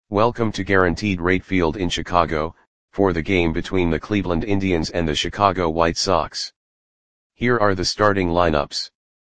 Welcome to Guaranteed Rate Field in Chicago, for the game between the Cleveland Indians and the Chicago White Sox. Here are the starting lineups.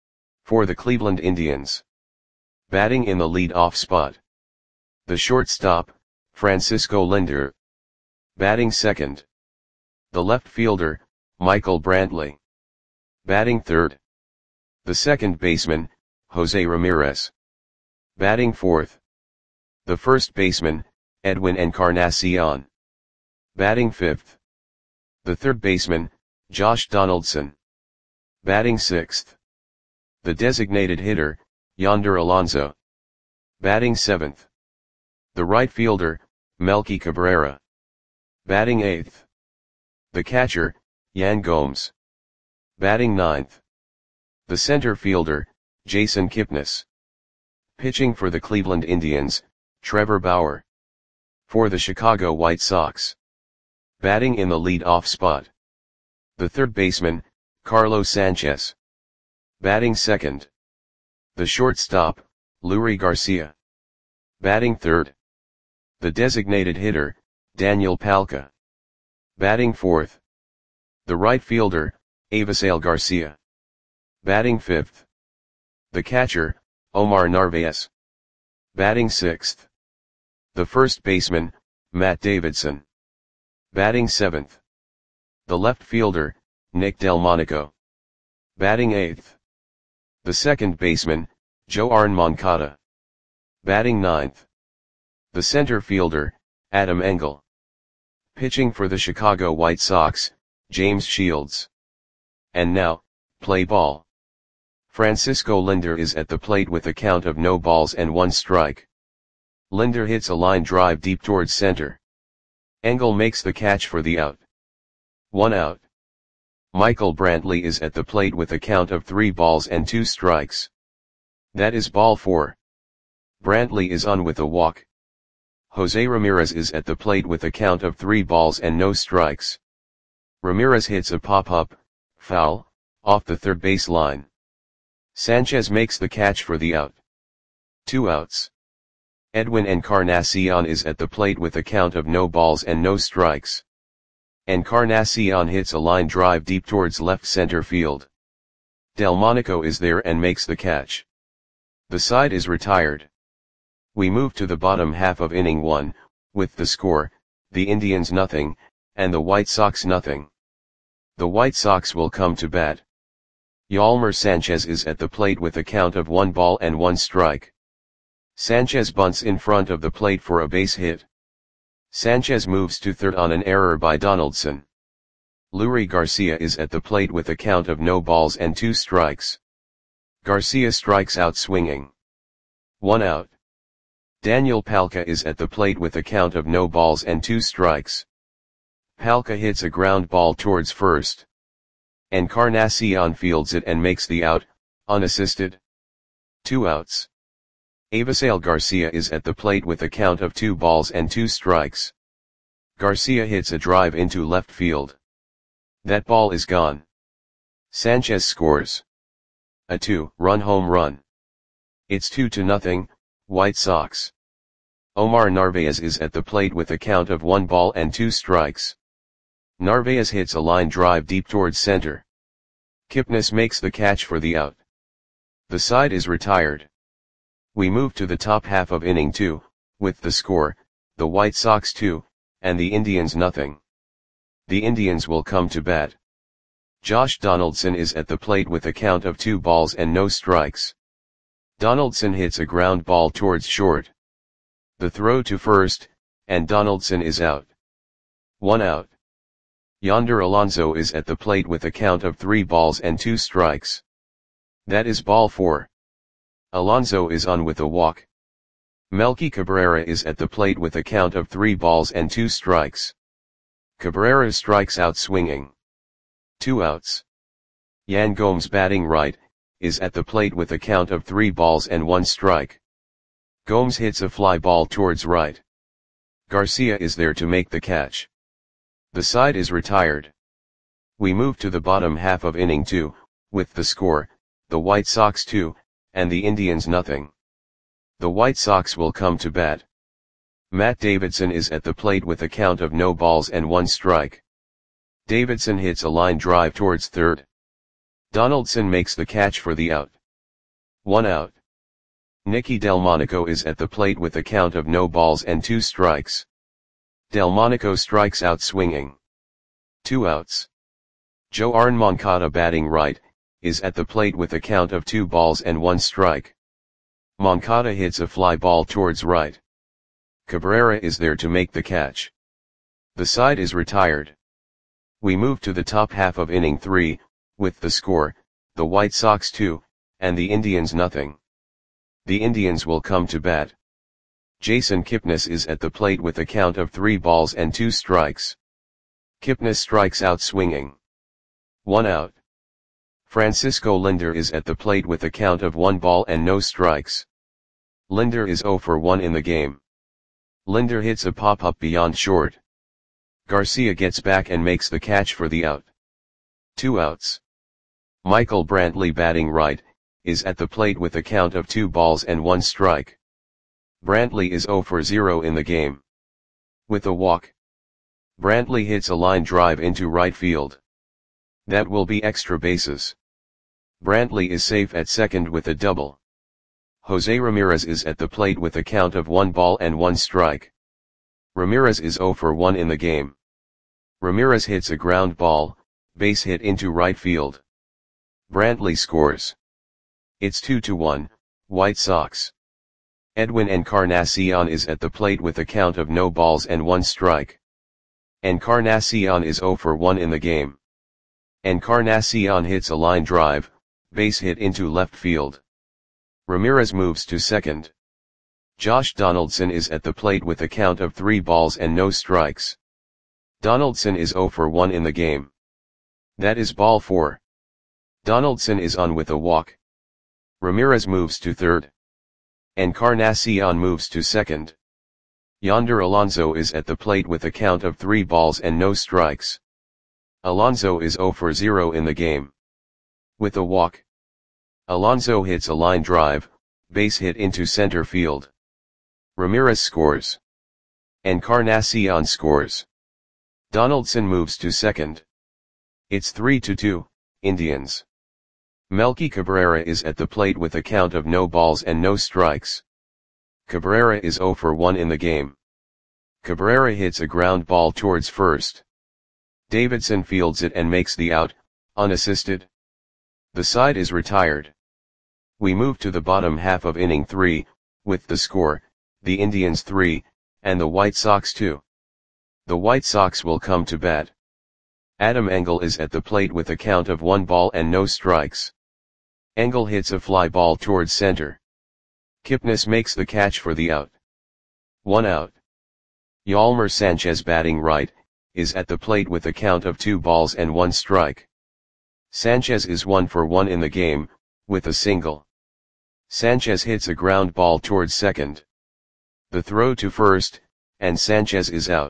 For the Cleveland Indians. Batting in the lead-off spot. The shortstop, Francisco Lindor. Batting second. The left fielder, Michael Brantley. Batting third. The second baseman, Jose Ramirez. Batting fourth. The first baseman, Edwin Encarnacion. Batting fifth. The third baseman, Josh Donaldson. Batting sixth. The designated hitter, Yonder Alonso. Batting seventh. The right fielder, Melky Cabrera. Batting eighth. The catcher, Yan Gomes. Batting ninth. The center fielder, Jason Kipnis. Pitching for the Cleveland Indians, Trevor Bauer. For the Chicago White Sox. Batting in the lead-off spot. The third baseman, Carlos Sanchez. Batting second. The shortstop, Leury Garcia. Batting third. The designated hitter, Daniel Palka. Batting fourth. The right fielder, Avisail Garcia. Batting fifth. The catcher, Omar Narvaez. Batting sixth. The first baseman, Matt Davidson. Batting seventh. The left fielder, Nick Delmonico. Batting eighth. The second baseman, Joan Moncada. Batting ninth. The center fielder, Adam Engel. Pitching for the Chicago White Sox, James Shields. And now, play ball. Francisco Lindor is at the plate with a count of no balls and 1 strike. Lindor hits a line drive deep towards center. Engel makes the catch for the out. 1 out. Michael Brantley is at the plate with a count of 3 balls and 2 strikes. That is ball 4. Brantley is on with a walk. Jose Ramirez is at the plate with a count of 3 balls and no strikes. Ramirez hits a pop-up, foul, off the third base line. Sanchez makes the catch for the out. 2 outs. Edwin Encarnacion is at the plate with a count of no balls and no strikes. Encarnacion hits a line drive deep towards left center field. Delmonico is there and makes the catch. The side is retired. We move to the bottom half of inning 1, with the score, the Indians nothing, and the White Sox nothing. The White Sox will come to bat. Yolmer Sanchez is at the plate with a count of 1 ball and 1 strike. Sanchez bunts in front of the plate for a base hit. Sanchez moves to third on an error by Donaldson. Leury Garcia is at the plate with a count of no balls and 2 strikes. Garcia strikes out swinging. 1 out. Daniel Palka is at the plate with a count of no balls and 2 strikes. Palka hits a ground ball towards first. Encarnacion fields it and makes the out, unassisted. 2 outs. Avisail Garcia is at the plate with a count of 2 balls and 2 strikes. Garcia hits a drive into left field. That ball is gone. Sanchez scores a 2-run home run. It's 2-0, White Sox. Omar Narvaez is at the plate with a count of 1 ball and 2 strikes. Narvaez hits a line drive deep towards center. Kipnis makes the catch for the out. The side is retired. We move to the top half of inning 2, with the score, the White Sox 2, and the Indians nothing. The Indians will come to bat. Josh Donaldson is at the plate with a count of 2 balls and no strikes. Donaldson hits a ground ball towards short. The throw to first, and Donaldson is out. 1 out. Yonder Alonso is at the plate with a count of 3 balls and 2 strikes. That is ball 4. Alonso is on with a walk. Melky Cabrera is at the plate with a count of 3 balls and 2 strikes. Cabrera strikes out swinging. 2 outs. Yan Gomes batting right, is at the plate with a count of 3 balls and 1 strike. Gomes hits a fly ball towards right. Garcia is there to make the catch. The side is retired. We move to the bottom half of inning 2, with the score, the White Sox 2, and the Indians nothing. The White Sox will come to bat. Matt Davidson is at the plate with a count of no balls and 1 strike. Davidson hits a line drive towards third. Donaldson makes the catch for the out. 1 out. Nicky Delmonico is at the plate with a count of no balls and 2 strikes. Delmonico strikes out swinging. 2 outs. Joarn Moncada batting right, is at the plate with a count of 2 balls and 1 strike. Moncada hits a fly ball towards right. Cabrera is there to make the catch. The side is retired. We move to the top half of inning 3, with the score, the White Sox 2, and the Indians nothing. The Indians will come to bat. Jason Kipnis is at the plate with a count of 3 balls and 2 strikes. Kipnis strikes out swinging. 1 out. Francisco Lindor is at the plate with a count of 1 ball and no strikes. Lindor is 0 for 1 in the game. Lindor hits a pop-up beyond short. Garcia gets back and makes the catch for the out. 2 outs. Michael Brantley batting right, is at the plate with a count of 2 balls and 1 strike. Brantley is 0 for 0 in the game. With a walk. Brantley hits a line drive into right field. That will be extra bases. Brantley is safe at second with a double. Jose Ramirez is at the plate with a count of 1 ball and 1 strike. Ramirez is 0 for 1 in the game. Ramirez hits a ground ball, base hit into right field. Brantley scores. It's 2-1, White Sox. Edwin Encarnacion is at the plate with a count of no balls and 1 strike. Encarnacion is 0 for 1 in the game. Encarnacion hits a line drive, base hit into left field. Ramirez moves to second. Josh Donaldson is at the plate with a count of 3 balls and no strikes. Donaldson is 0 for 1 in the game. That is ball 4. Donaldson is on with a walk. Ramirez moves to third. Encarnacion moves to second. Yonder Alonso is at the plate with a count of 3 balls and no strikes. Alonso is 0 for 0 in the game. With a walk. Alonso hits a line drive, base hit into center field. Ramirez scores. Encarnacion scores. Donaldson moves to second. It's 3-2, Indians. Melky Cabrera is at the plate with a count of no balls and no strikes. Cabrera is 0 for 1 in the game. Cabrera hits a ground ball towards first. Davidson fields it and makes the out, unassisted. The side is retired. We move to the bottom half of inning 3, with the score, the Indians 3, and the White Sox 2. The White Sox will come to bat. Adam Engel is at the plate with a count of 1 ball and no strikes. Engel hits a fly ball towards center. Kipnis makes the catch for the out. 1 out. Yolmer Sanchez batting right, is at the plate with a count of 2 balls and 1 strike. Sanchez is 1 for 1 in the game, with a single. Sanchez hits a ground ball towards second. The throw to first, and Sanchez is out.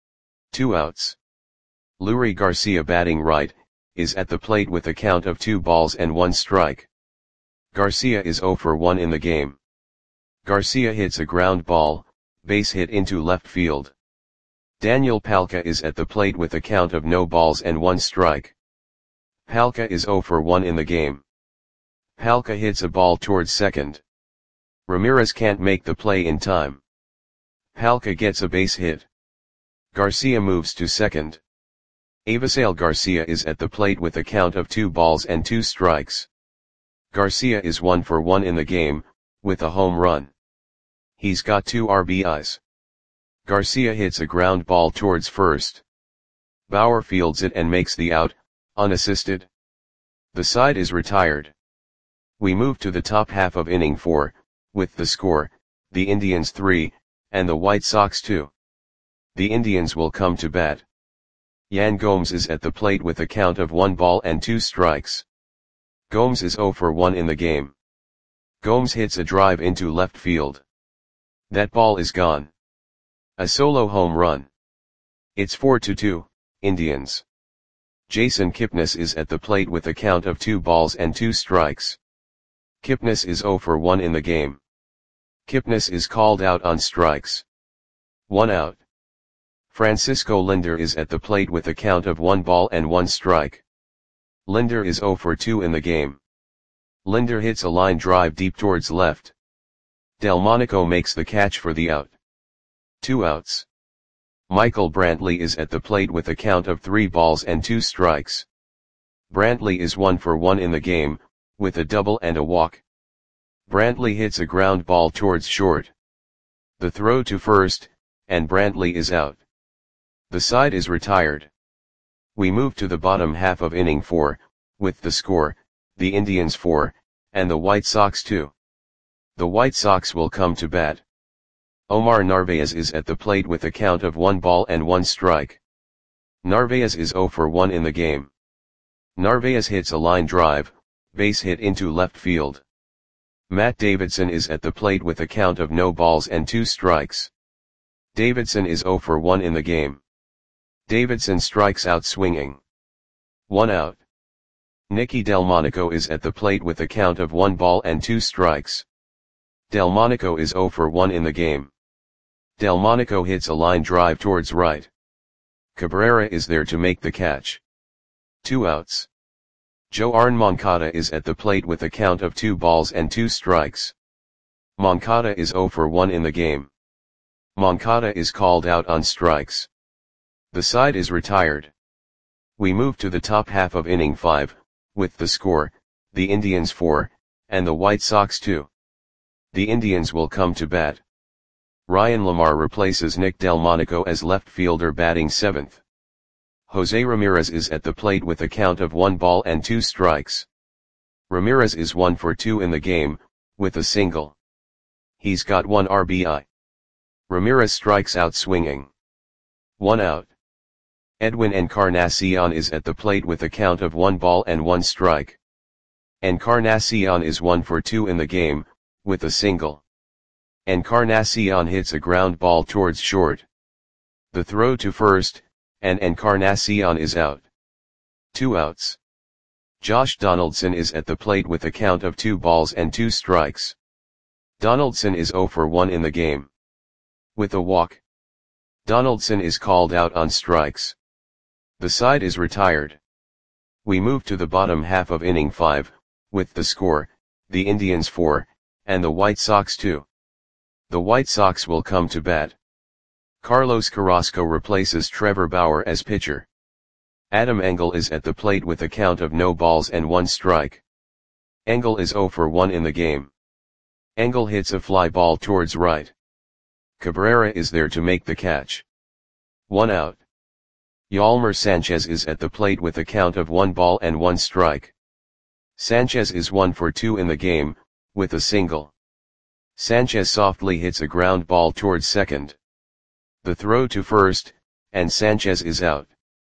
2 outs. Leury Garcia batting right, is at the plate with a count of 2 balls and 1 strike. Garcia is 0 for 1 in the game. Garcia hits a ground ball, base hit into left field. Daniel Palka is at the plate with a count of no balls and 1 strike. Palka is 0 for 1 in the game. Palka hits a ball towards second. Ramirez can't make the play in time. Palka gets a base hit. Garcia moves to second. Avisail Garcia is at the plate with a count of 2 balls and 2 strikes. Garcia is 1 for 1 in the game, with a home run. He's got 2 RBIs. Garcia hits a ground ball towards first. Bauer fields it and makes the out, unassisted. The side is retired. We move to the top half of inning 4, with the score, the Indians 3, and the White Sox 2. The Indians will come to bat. Yan Gomes is at the plate with a count of 1 ball and 2 strikes. Gomes is 0 for 1 in the game. Gomes hits a drive into left field. That ball is gone. A solo home run. It's 4-2, Indians. Jason Kipnis is at the plate with a count of 2 balls and 2 strikes. Kipnis is 0 for 1 in the game. Kipnis is called out on strikes. 1 out. Francisco Lindor is at the plate with a count of 1 ball and 1 strike. Lindor is 0 for 2 in the game. Lindor hits a line drive deep towards left. Delmonico makes the catch for the out. 2 outs. Michael Brantley is at the plate with a count of 3 balls and 2 strikes. Brantley is 1 for 1 in the game, with a double and a walk. Brantley hits a ground ball towards short. The throw to first, and Brantley is out. The side is retired. We move to the bottom half of inning 4, with the score, the Indians 4, and the White Sox 2. The White Sox will come to bat. Omar Narvaez is at the plate with a count of 1 ball and 1 strike. Narvaez is 0 for 1 in the game. Narvaez hits a line drive, base hit into left field. Matt Davidson is at the plate with a count of no balls and 2 strikes. Davidson is 0 for 1 in the game. Davidson strikes out swinging. 1 out. Nicky Delmonico is at the plate with a count of 1 ball and 2 strikes. Delmonico is 0 for 1 in the game. Delmonico hits a line drive towards right. Cabrera is there to make the catch. 2 outs. Joarn Moncada is at the plate with a count of 2 balls and 2 strikes. Moncada is 0 for 1 in the game. Moncada is called out on strikes. The side is retired. We move to the top half of inning 5, with the score, the Indians 4, and the White Sox 2. The Indians will come to bat. Ryan Lamar replaces Nick Delmonico as left fielder batting 7th. Jose Ramirez is at the plate with a count of 1 ball and 2 strikes. Ramirez is 1 for 2 in the game, with a single. He's got 1 RBI. Ramirez strikes out swinging. 1 out. Edwin Encarnacion is at the plate with a count of 1 ball and 1 strike. Encarnacion is 1 for 2 in the game, with a single. Encarnacion hits a ground ball towards short. The throw to first, and Encarnacion is out. 2 outs. Josh Donaldson is at the plate with a count of 2 balls and 2 strikes. Donaldson is 0 for 1 in the game. With a walk. Donaldson is called out on strikes. The side is retired. We move to the bottom half of inning 5, with the score, the Indians 4, and the White Sox 2. The White Sox will come to bat. Carlos Carrasco replaces Trevor Bauer as pitcher. Adam Engel is at the plate with a count of no balls and 1 strike. Engel is 0 for 1 in the game. Engel hits a fly ball towards right. Cabrera is there to make the catch. 1 out. Yolmer Sanchez is at the plate with a count of 1 ball and 1 strike. Sanchez is 1 for 2 in the game, with a single. Sanchez softly hits a ground ball towards second. The throw to first, and Sanchez is out.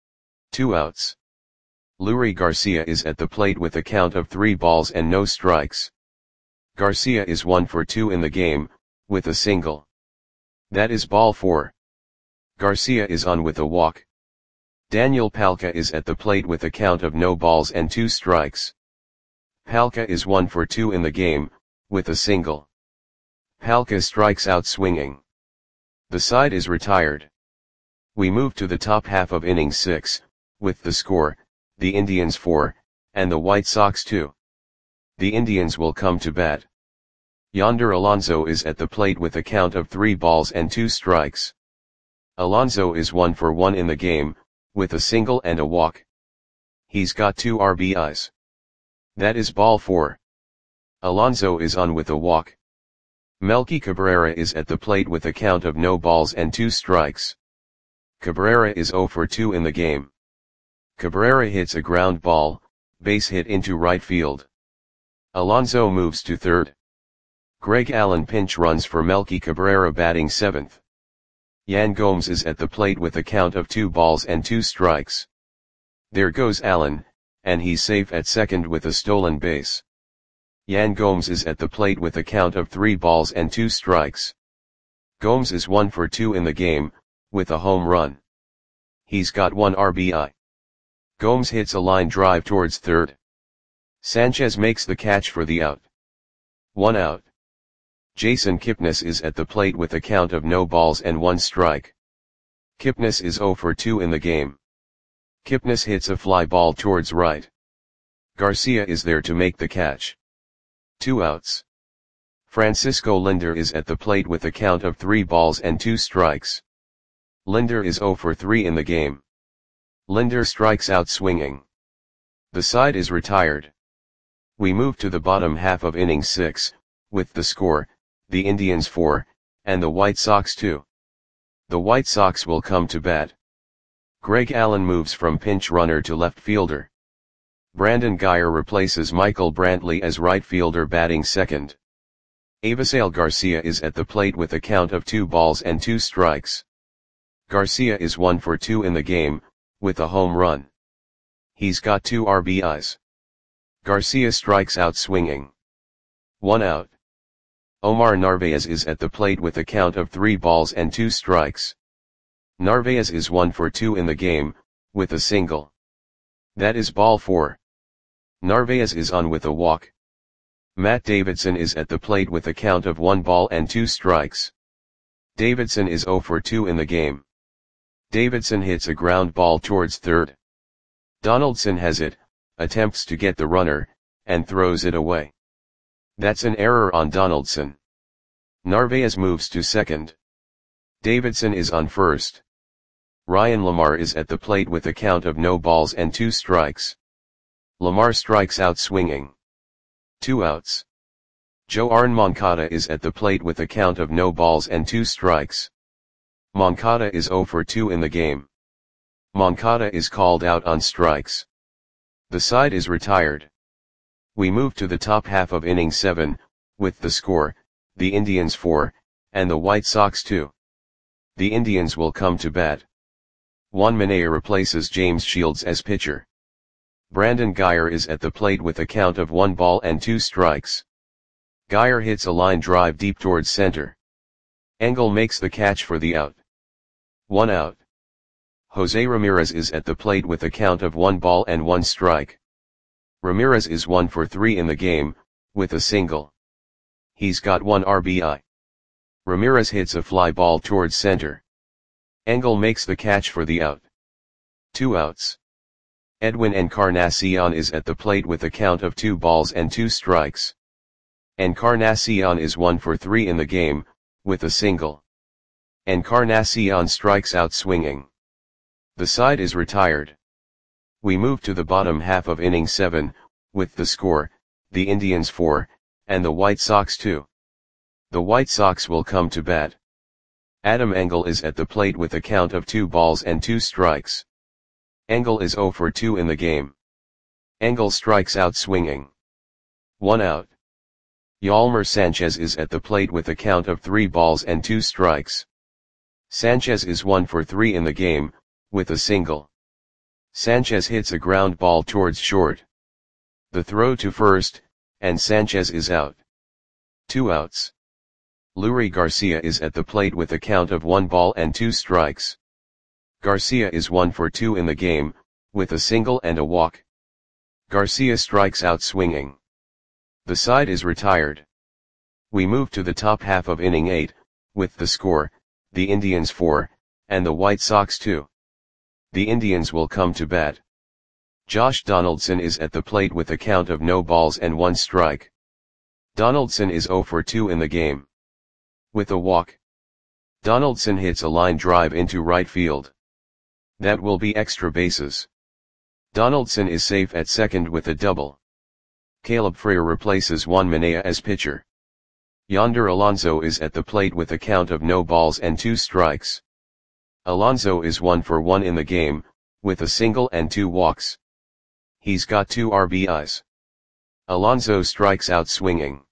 2 outs. Leury Garcia is at the plate with a count of 3 balls and no strikes. Garcia is 1 for 2 in the game, with a single. That is ball 4. Garcia is on with a walk. Daniel Palka is at the plate with a count of no balls and 2 strikes. Palka is 1 for 2 in the game, with a single. Palka strikes out swinging. The side is retired. We move to the top half of inning 6, with the score, the Indians 4, and the White Sox 2. The Indians will come to bat. Yonder Alonso is at the plate with a count of 3 balls and 2 strikes. Alonso is 1 for 1 in the game, with a single and a walk. He's got 2 RBIs. That is ball 4. Alonso is on with a walk. Melky Cabrera is at the plate with a count of no balls and 2 strikes. Cabrera is 0 for 2 in the game. Cabrera hits a ground ball, base hit into right field. Alonso moves to third. Greg Allen pinch runs for Melky Cabrera batting 7th. Yan Gomes is at the plate with a count of 2 balls and 2 strikes. There goes Allen, and he's safe at second with a stolen base. Yan Gomes is at the plate with a count of 3 balls and 2 strikes. Gomes is 1 for 2 in the game, with a home run. He's got 1 RBI. Gomes hits a line drive towards third. Sanchez makes the catch for the out. 1 out. Jason Kipnis is at the plate with a count of no balls and 1 strike. Kipnis is 0 for 2 in the game. Kipnis hits a fly ball towards right. Garcia is there to make the catch. 2 outs. Francisco Lindor is at the plate with a count of 3 balls and 2 strikes. Lindor is 0 for 3 in the game. Lindor strikes out swinging. The side is retired. We move to the bottom half of inning 6, with the score, the Indians 4, and the White Sox 2. The White Sox will come to bat. Greg Allen moves from pinch runner to left fielder. Brandon Guyer replaces Michael Brantley as right fielder batting second. Avisail Garcia is at the plate with a count of 2 balls and 2 strikes. Garcia is 1 for 2 in the game, with a home run. He's got 2 RBIs. Garcia strikes out swinging. 1 out. Omar Narvaez is at the plate with a count of 3 balls and 2 strikes. Narvaez is 1 for 2 in the game, with a single. That is ball 4. Narvaez is on with a walk. Matt Davidson is at the plate with a count of 1 ball and 2 strikes. Davidson is 0 for 2 in the game. Davidson hits a ground ball towards third. Donaldson has it, attempts to get the runner, and throws it away. That's an error on Donaldson. Narvaez moves to second. Davidson is on first. Ryan Lamar is at the plate with a count of no balls and 2 strikes. Lamar strikes out swinging. 2 outs. Joan Moncada is at the plate with a count of no balls and 2 strikes. Moncada is 0 for 2 in the game. Moncada is called out on strikes. The side is retired. We move to the top half of inning 7, with the score, the Indians 4, and the White Sox 2. The Indians will come to bat. Juan Minaya replaces James Shields as pitcher. Brandon Guyer is at the plate with a count of 1 ball and 2 strikes. Guyer hits a line drive deep towards center. Engel makes the catch for the out. 1 out. Jose Ramirez is at the plate with a count of 1 ball and 1 strike. Ramirez is 1 for 3 in the game, with a single. He's got 1 RBI. Ramirez hits a fly ball towards center. Engel makes the catch for the out. 2 outs. Edwin Encarnacion is at the plate with a count of 2 balls and 2 strikes. Encarnacion is 1 for 3 in the game, with a single. Encarnacion strikes out swinging. The side is retired. We move to the bottom half of inning 7, with the score, the Indians 4, and the White Sox 2. The White Sox will come to bat. Adam Engel is at the plate with a count of 2 balls and 2 strikes. Engel is 0 for 2 in the game. Engel strikes out swinging. 1 out. Yolmer Sanchez is at the plate with a count of 3 balls and 2 strikes. Sanchez is 1 for 3 in the game, with a single. Sanchez hits a ground ball towards short. The throw to first, and Sanchez is out. 2 outs. Leury Garcia is at the plate with a count of 1 ball and 2 strikes. Garcia is 1 for 2 in the game, with a single and a walk. Garcia strikes out swinging. The side is retired. We move to the top half of inning 8, with the score, the Indians 4, and the White Sox 2. The Indians will come to bat. Josh Donaldson is at the plate with a count of no balls and 1 strike. Donaldson is 0 for 2 in the game. With a walk. Donaldson hits a line drive into right field. That will be extra bases. Donaldson is safe at second with a double. Caleb Frere replaces Juan Minaya as pitcher. Yonder Alonso is at the plate with a count of no balls and 2 strikes. Alonso is 1 for 1 in the game, with a single and 2 walks. He's got 2 RBIs. Alonso strikes out swinging.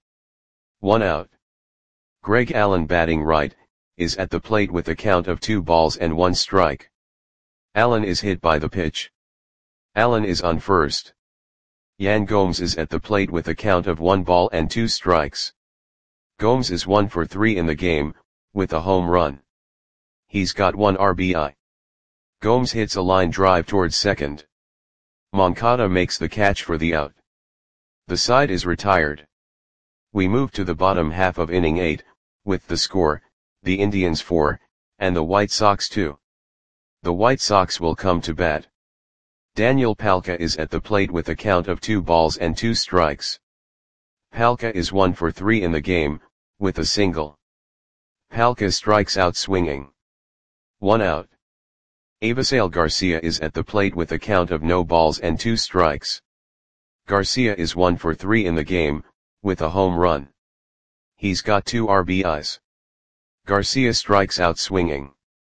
1 out. Greg Allen batting right, is at the plate with a count of 2 balls and 1 strike. Allen is hit by the pitch. Allen is on first. Yan Gomes is at the plate with a count of 1 ball and 2 strikes. Gomes is 1 for 3 in the game, with a home run. He's got 1 RBI. Gomes hits a line drive towards second. Moncada makes the catch for the out. The side is retired. We move to the bottom half of inning 8, with the score, the Indians 4, and the White Sox 2. The White Sox will come to bat. Daniel Palka is at the plate with a count of 2 balls and 2 strikes. Palka is 1 for 3 in the game, with a single. Palka strikes out swinging. 1 out. Avisail Garcia is at the plate with a count of no balls and 2 strikes. Garcia is 1 for 3 in the game, with a home run. He's got 2 RBIs. Garcia strikes out swinging.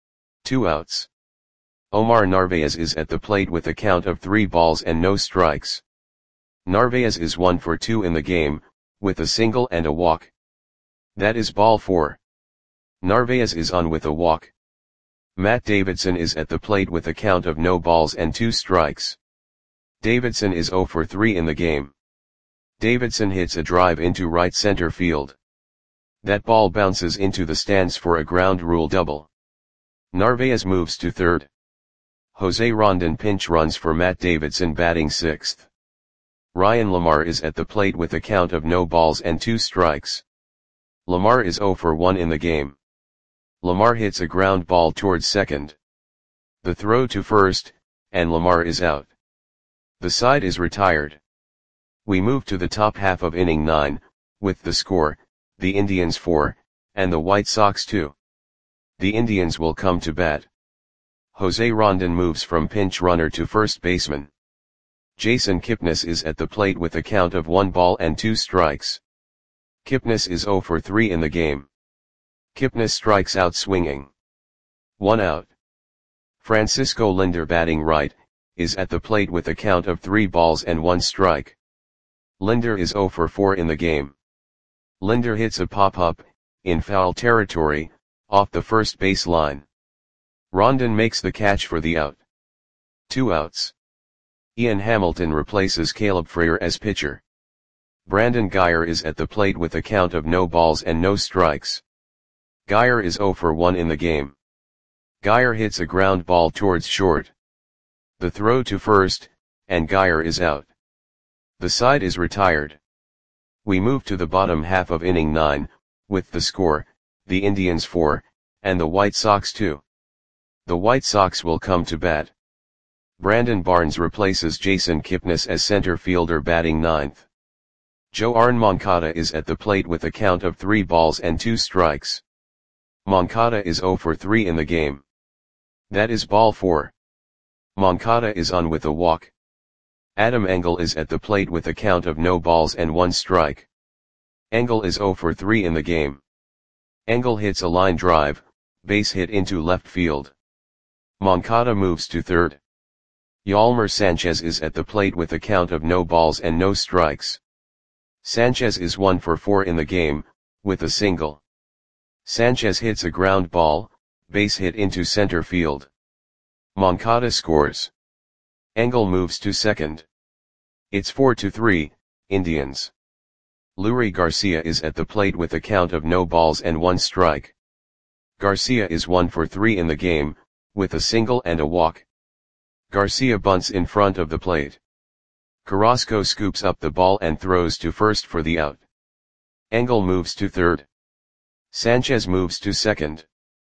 2 outs. Omar Narvaez is at the plate with a count of 3 balls and no strikes. Narvaez is 1 for 2 in the game, with a single and a walk. That is ball 4. Narvaez is on with a walk. Matt Davidson is at the plate with a count of no balls and 2 strikes. Davidson is 0 for 3 in the game. Davidson hits a drive into right center field. That ball bounces into the stands for a ground rule double. Narvaez moves to third. Jose Rondon pinch runs for Matt Davidson batting 6th. Ryan Lamar is at the plate with a count of no balls and 2 strikes. Lamar is 0 for 1 in the game. Lamar hits a ground ball towards second. The throw to first, and Lamar is out. The side is retired. We move to the top half of inning 9, with the score, the Indians 4, and the White Sox 2. The Indians will come to bat. Jose Rondon moves from pinch runner to first baseman. Jason Kipnis is at the plate with a count of 1 ball and 2 strikes. Kipnis is 0 for 3 in the game. Kipnis strikes out swinging. 1 out. Francisco Lindor batting right, is at the plate with a count of 3 balls and 1 strike. Lindor is 0 for 4 in the game. Lindor hits a pop-up, in foul territory, off the first base line. Rondon makes the catch for the out. 2 outs. Ian Hamilton replaces Caleb Frare as pitcher. Brandon Guyer is at the plate with a count of no balls and no strikes. Guyer is 0 for 1 in the game. Guyer hits a ground ball towards short. The throw to first, and Guyer is out. The side is retired. We move to the bottom half of inning 9, with the score, the Indians 4, and the White Sox 2. The White Sox will come to bat. Brandon Barnes replaces Jason Kipnis as center fielder batting 9th. Joan Moncada is at the plate with a count of 3 balls and 2 strikes. Moncada is 0 for 3 in the game. That is ball 4. Moncada is on with a walk. Adam Engel is at the plate with a count of no balls and 1 strike. Engel is 0 for 3 in the game. Engel hits a line drive, base hit into left field. Moncada moves to third. Yolmer Sanchez is at the plate with a count of no balls and no strikes. Sanchez is 1 for 4 in the game, with a single. Sanchez hits a ground ball, base hit into center field. Moncada scores. Engel moves to second. It's 4-3, Indians. Leury Garcia is at the plate with a count of no balls and 1 strike. Garcia is 1 for 3 in the game, with a single and a walk. Garcia bunts in front of the plate. Carrasco scoops up the ball and throws to first for the out. Engel moves to third. Sanchez moves to second.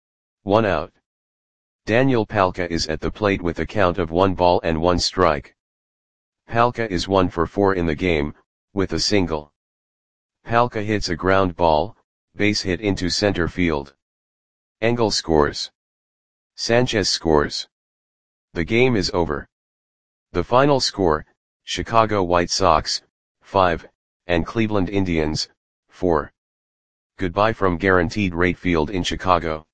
1 out. Daniel Palka is at the plate with a count of 1 ball and 1 strike. Palka is 1 for 4 in the game, with a single. Palka hits a ground ball, base hit into center field. Engel scores. Sanchez scores. The game is over. The final score, Chicago White Sox, 5, and Cleveland Indians, 4. Goodbye from Guaranteed Rate Field in Chicago.